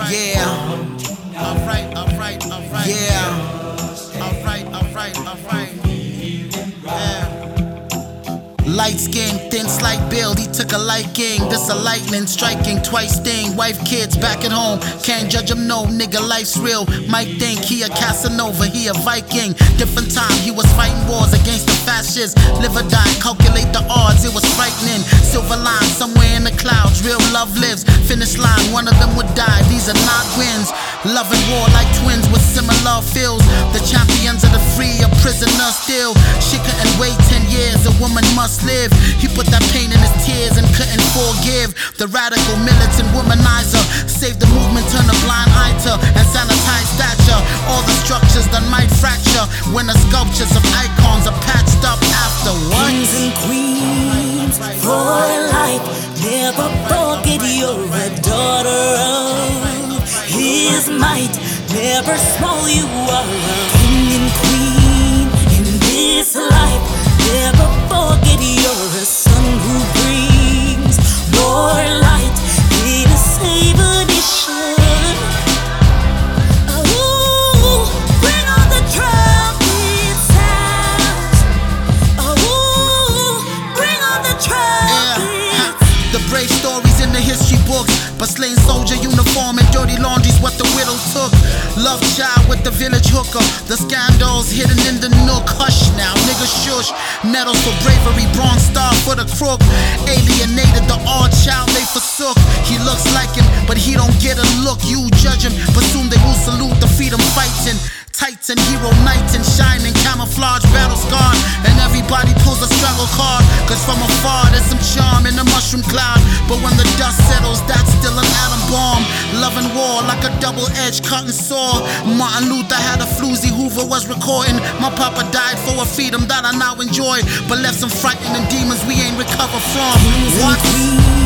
Yeah. Alright. Yeah. Alright. Yeah. Light skin, thin slight build, he took a liking. This a lightning striking, twice sting. Wife, kids back at home, can't judge him, no nigga, life's real. Might think he a Casanova, he a Viking. Different time, he was fighting wars against the fascists. Live or die, calculate the odds, it was frightening. Silver line somewhere in the clouds, real love lives. Finish line, one of them would die, these are not wins. Love and war like twins with similar feels. The champions of the free, a prisoner still. She couldn't wait 10 years, a woman must live. He put that pain in his tears and couldn't forgive. The radical militant womanizer saved the movement, turned a blind eye to and sanitized stature. All the structures that might fracture when the sculptures of icons are patched up afterwards. Kings and queens for life, never forget you're a daughter of his might. Never small, you are a king and queen in this life. Never forget you're a son who brings more light in a save a nation. Oh, bring on the trumpet sounds. Oh, bring on the trumpet. The brave stories in the history books, but slain soldier uniform and dirty laundry's what the widow took. Love child with the village hooker, the scandals hidden in the nook. Hush now, nigga shush. Medals for bravery, bronze star for the crook. Alienated the odd child they forsook. He looks like him, but he don't get a look. You judge him, but soon they will salute the freedom fighting. Titan, hero, knight and shining, camouflage, battle scarred, and everybody pulls a struggle card. Cause from afar there's some charm in the mushroom cloud, but when the dust settles, that's still an atom bomb. Love and war like a double-edged cutting saw. Martin Luther had a floozy, Hoover was recording. My papa died for a freedom that I now enjoy, but left some frightening demons we ain't recover from. Kings and What? queens